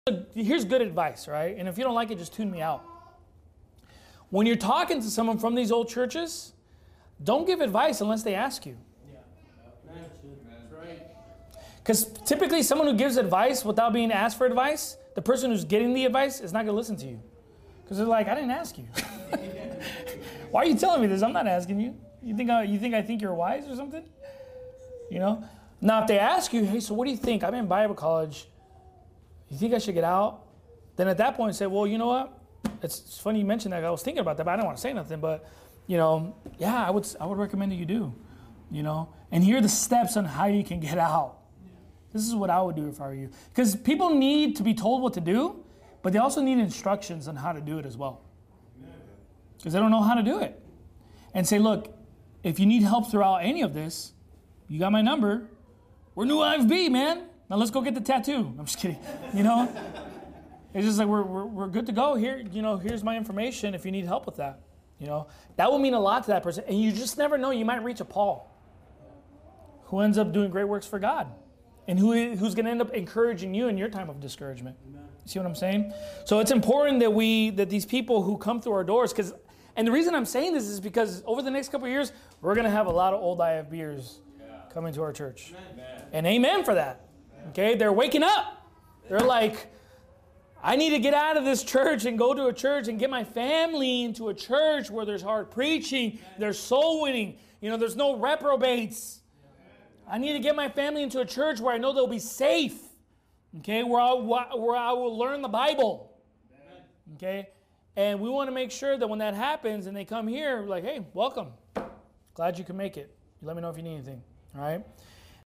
Here's good advice, right? And if you don't like it, just tune me out. When you're talking to someone from these old churches, don't give advice unless they ask you. That's right. Because typically someone who gives advice without being asked for advice, the person who's getting the advice is not going to listen to you. Because they're like, I didn't ask you. Why are you telling me this? I'm not asking you. You think I think you're wise or something? You know? Now, if they ask you, hey, so what do you think? I'm in Bible college. You think I should get out? Then at that point, say, well, you know what? It's funny you mentioned that. I was thinking about that, but I didn't want to say nothing. But, yeah, I would recommend that you do, And here are the steps on how you can get out. This is what I would do if I were you. Because people need to be told what to do, but they also need instructions on how to do it as well. Because they don't know how to do it. And say, look, if you need help throughout any of this, you got my number. We're New IFB, man. Now let's go get the tattoo. I'm just kidding. It's just like we're good to go here. Here's my information if you need help with that. That will mean a lot to that person. And you just never know. You might reach a Paul who ends up doing great works for God. And who's going to end up encouraging you in your time of discouragement. You see what I'm saying? So it's important that these people who come through our doors, and the reason I'm saying this is because over the next couple of years, we're going to have a lot of old IFBers coming to our church. Amen. And amen for that. Okay, they're waking up. They're like, I need to get out of this church and go to a church and get my family into a church where there's hard preaching, there's soul winning, there's no reprobates. I need to get my family into a church where I know they'll be safe. Okay, where I will learn the Bible. Okay, and we want to make sure that when that happens and they come here, we're like, hey, welcome. Glad you can make it. You let me know if you need anything. All right.